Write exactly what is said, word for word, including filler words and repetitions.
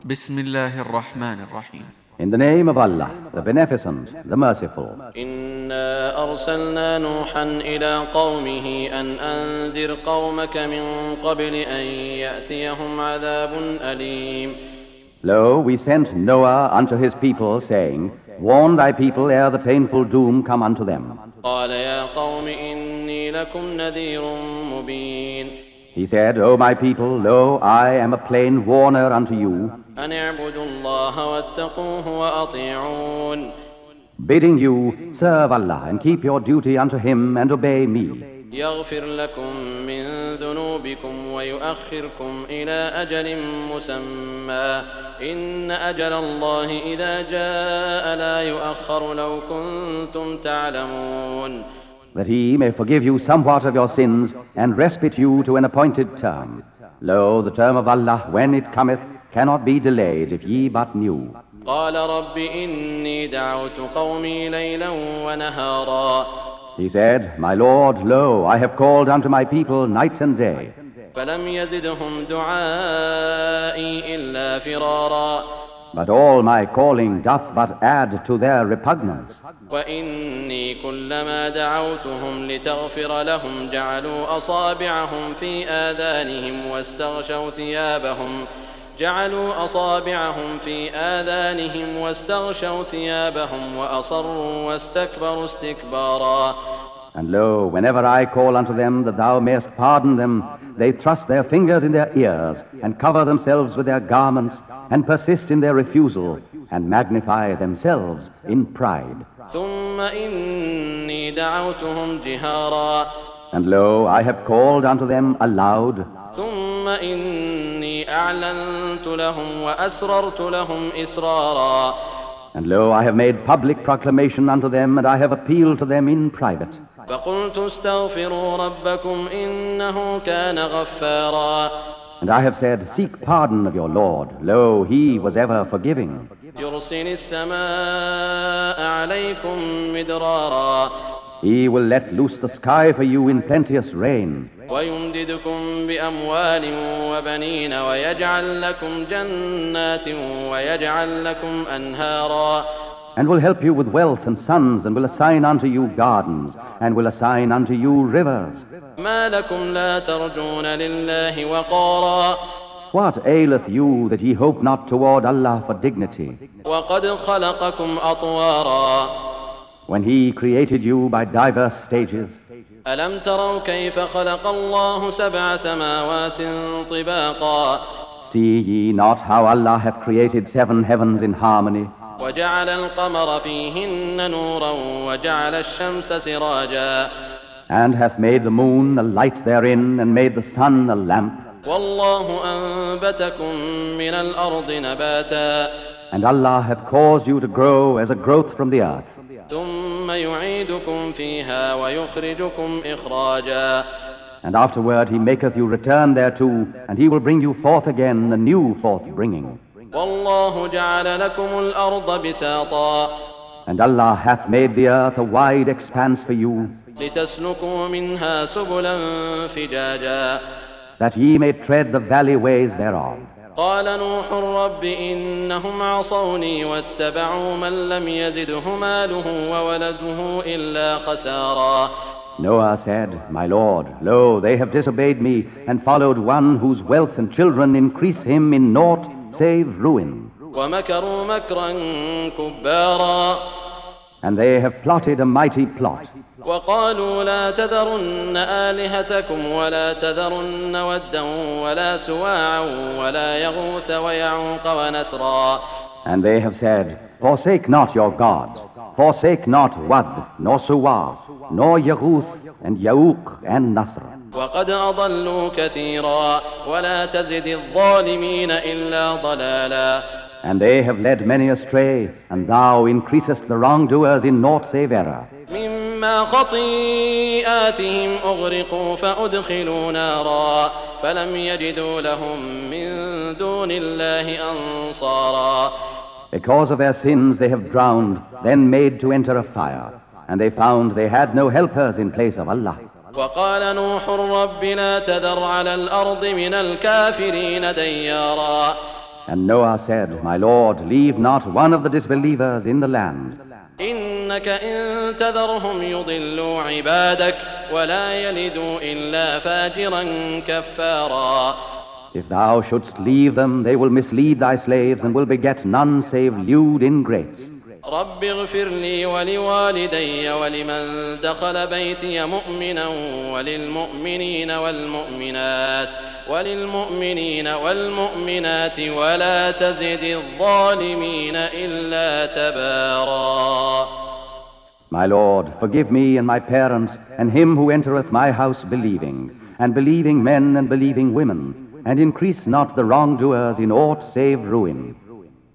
Bismillahir Rahmanir Rahim. In the name of Allah, the Beneficent, the Merciful. إنا أرسلنا نوحا إلى قومه أن أنذر قومك من قبل أن يأتيهم عذاب أليم. Lo, we sent Noah unto his people, saying, Warn thy people ere the painful doom come unto them. قال يا قوم إني لكم نذير مبين. He said, O my people, lo, I am a plain warner unto you, أن اعبدوا الله واتقوه وأطيعون. bidding you, serve Allah and keep your duty unto him and obey me. يغفر لكم من ذنوبكم ويؤخركم إلى أجل مسمى إن أجل الله إذا جاء لا يؤخر لو كنتم تعلمون. That he may forgive you somewhat of your sins and respite you to an appointed term. Lo, the term of Allah, when it cometh, cannot be delayed if ye but knew. قال رب إني دعوت قومي ليلا ونهارا. He said, My Lord, lo, I have called unto my people night and day. فلم يزدهم دعائي إلا فرارا. But all my calling doth but add to their repugnance. وإني كلما دعوتهم لتغفر لهم جعلوا أصابعهم في آذانهم واستغشوا ثيابهم جعلوا أصابعهم في آذانهم واستغشوا ثيابهم وأصروا واستكبروا استكبارا. And lo, whenever I call unto them that thou mayest pardon them, they thrust their fingers in their ears, and cover themselves with their garments, and persist in their refusal, and magnify themselves in pride. ثم إني دعوتهم جهارا. And lo, I have called unto them aloud. ثم إني أعلنت لهم وأسررت لهم إسرارا. And lo, I have made public proclamation unto them, and I have appealed to them in private. فقلت استغفروا ربكم إنه كان غفارا. And I have said, Seek pardon of your Lord. Lo, he was ever forgiving. يرسل السماء عليكم مدرارا. He will let loose the sky for you in plenteous rain. ويمددكم بأموال وبنين ويجعل لكم جنات ويجعل لكم أنهارا. And will help you with wealth and sons, and will assign unto you gardens, and will assign unto you rivers. ما لكم لا ترجون لله وقارا. What aileth you that ye hope not toward Allah for dignity, وقد خلقكم أطوارا. when he created you by diverse stages? ألم تروا كيف خلق الله سبع سماوات طباقا. See ye not how Allah hath created seven heavens in harmony, وجعل القمر فيهن نورا وجعل الشمس سراجا. and hath made the moon a light therein, and made the sun a lamp? والله أنبتكم من الأرض نباتا. And Allah hath caused you to grow as a growth from the earth. ثم يعيدكم فيها ويخرجكم إخراجا. And afterward he maketh you return thereto, and he will bring you forth again, a new forth bringing. والله جعل لكم الأرض بساطا. And Allah hath made the earth a wide expanse for you, لتسلكوا منها سبلا فجاجا. that ye may tread the valley ways thereof. قال نوح رب إنهم عصوني واتبعوا من لم يزده ماله وولده إلا خسارا. Noah said, My Lord, lo, they have disobeyed me, and followed one whose wealth and children increase him in naught save ruin. ومكروا مكرا كبارا. And they have plotted a mighty plot. وقالوا لا تذرن آلهتكم ولا تذرن ودا ولا سواعا ولا يغوث ويعوق ونسرا. And they have said, Forsake not your gods, forsake not Wad, nor Suwa, nor Yaghuth, and Ya'uq, and Nasr. وقد أضلوا كثيرا ولا تزد الظالمين إلا ضلالا. And they have led many astray, and thou increasest the wrongdoers in naught save error. مما خطيئاتهم أغرقوا فأدخلوا نارا فلم يجدوا لهم من دون الله أنصارا. Because of their sins they have drowned, then made to enter a fire, and they found they had no helpers in place of Allah. وقال نوح رب لا تذر على الأرض من الكافرين ديارا. And Noah said, My Lord, leave not one of the disbelievers in the land. إنك إن تذرهم يضلوا عبادك ولا يلدوا إلا فاجرا كفارا. If thou shouldst leave them, they will mislead thy slaves and will beget none save lewd ingrates. رب اغفر لي ولوالدي ولمن دخل بيتي مؤمنا وللمؤمنين والمؤمنات وللمؤمنين والمؤمنات ولا تزد الظالمين إلا تبارا. My Lord, forgive me and my parents and him who entereth my house believing, and believing men and believing women, and increase not the wrongdoers in aught save ruin.